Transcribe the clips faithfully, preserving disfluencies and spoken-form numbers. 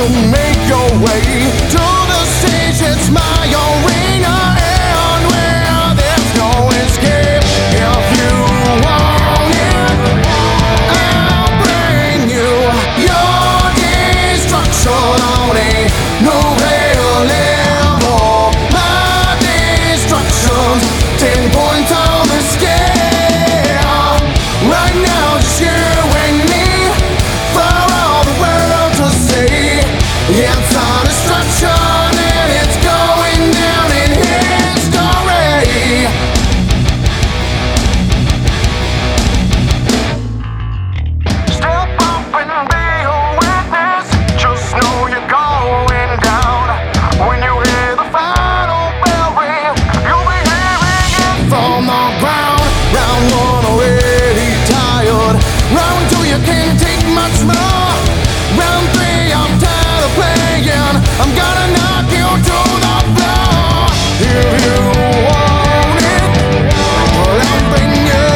make your way to the stage. It's my arena, and where there's no escape. If you want it, I'll bring you your destruction on a nuclear level. My destruction's ten points on the scale. Right now, just you and me, for all the world to see. It's our destruction, and it's going down in history. Step up and be a witness. Just know you're going down. When you hear the final bell ring, you'll be hearing it from the ground. Round one already tired. Round two you can't take much more. Round three I'm tired of playing. I'm gonna knock you to the floor. If you want it, well, I'll bring you.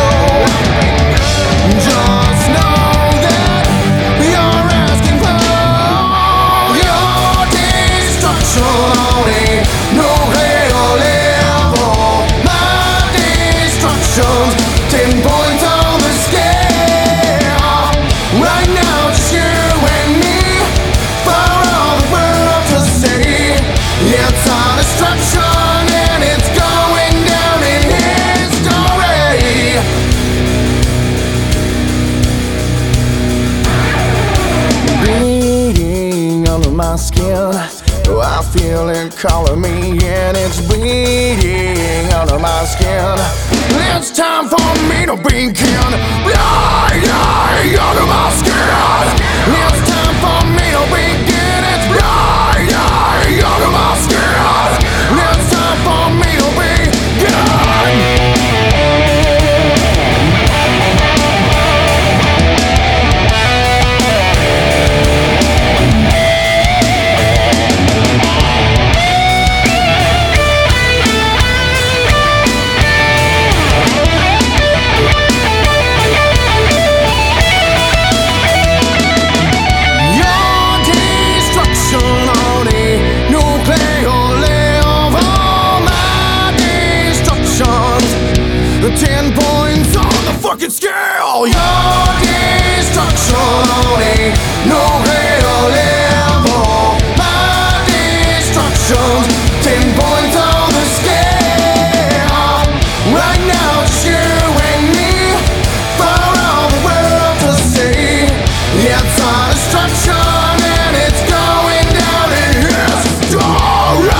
Just know that you're asking for your destruction on a nuclear level. My destruction's ten points on the scale. Right now, just you and me, for all the world to see. It's our destruction, and it's going down in history. Bleeding under my skin, oh, I feel it calling me, and it's bleeding under my skin. It's time for me to begin. Bleeding under my skin. It's time for me to begin. It's bleeding under my skin. It's time for me to begin. Ten points on the fucking scale. Your destruction on a nuclear level. My destruction's ten points on the scale. Right now, just you and me, for all the world to see. It's our destruction, and it's going down in history.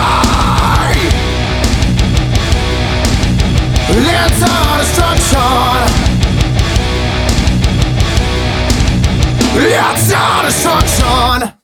It's our destruction. It's our destruction.